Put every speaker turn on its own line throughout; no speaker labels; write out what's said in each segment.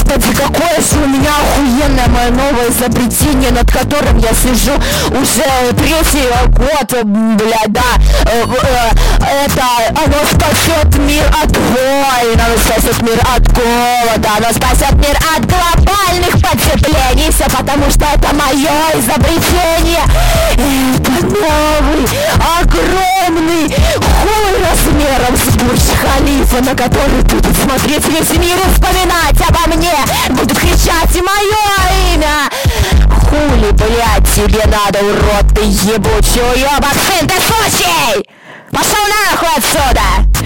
Господи, какое же у меня охуенное мое новое изобретение, над которым я сижу уже третий год, блядь, да. Это, оно спасет мир от войн, оно спасет мир от голода, оно спасет мир от глобальных потеплений, все потому что это мое изобретение. Это новый, огромный хуй размером с Бурдж-Халифа, на который будут смотреть весь мир и вспоминать обо мне, будут кричать и мое имя. Хули, блядь, тебе надо, урод ты ебучий уёбок, сын ты сучий! Пошел нахуй отсюда!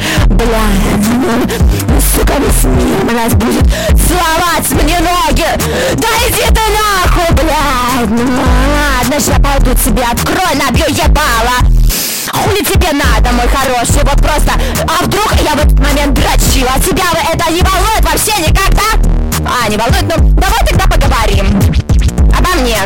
Блядь, сука, весь мир, блядь, будет целовать мне ноги! Да иди ты нахуй, блядь! Ну ладно, сейчас пойду тебе открой, набью ебало! Хули тебе надо, мой хороший, вот просто... А вдруг я в этот момент дрочила? Тебя это не волнует вообще никогда? Не волнует? Ну, давай тогда поговорим обо мне.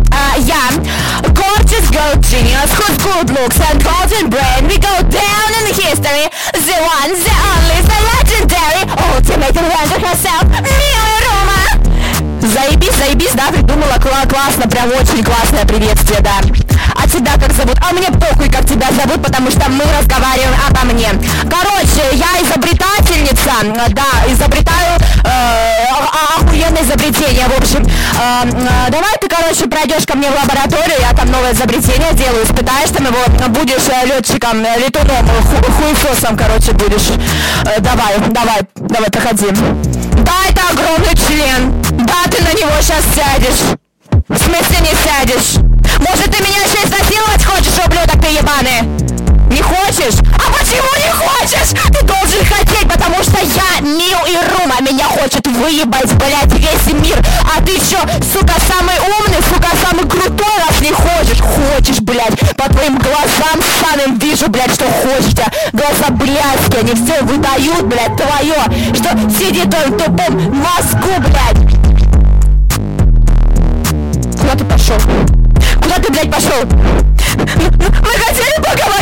Я gorgeous girl genius whose good looks and golden brain we go down in history. The one, the only, the legendary ultimate inventor herself, Мила Рума. Заебись, да, придумала, классно, прям очень классное приветствие, да. А тебя как зовут? А мне похуй, как тебя зовут, потому что мы разговариваем обо мне. Короче, я изобретательница, да, изобретаю охуенное изобретение, в общем. Давай ты, короче, пройдешь ко мне в лабораторию, я там новое изобретение делаю, испытаешь там его, будешь летчиком, летуном, хуесосом, короче, будешь. Давай, проходи. Да, это огромный член. Да, ты на него сейчас сядешь. В смысле не сядешь? Может, ты меня еще изнасиловать хочешь, ублюдок ты ебаный? Не хочешь? А почему не хочешь? Ты должен хотеть, потому что я Мил и Рума. Меня хочет выебать, блядь, весь мир. А ты чё, сука, самый умный, сука, самый крутой, раз не хочешь? Хочешь, блядь, по твоим глазам ссаным вижу, блядь, что хочешь. У тебя глаза блядские, они все выдают, блядь, твое, что сидит в тупом мозгу, блядь. Куда ты пошел? Куда ты, блядь, пошел? Мы хотели поговорить.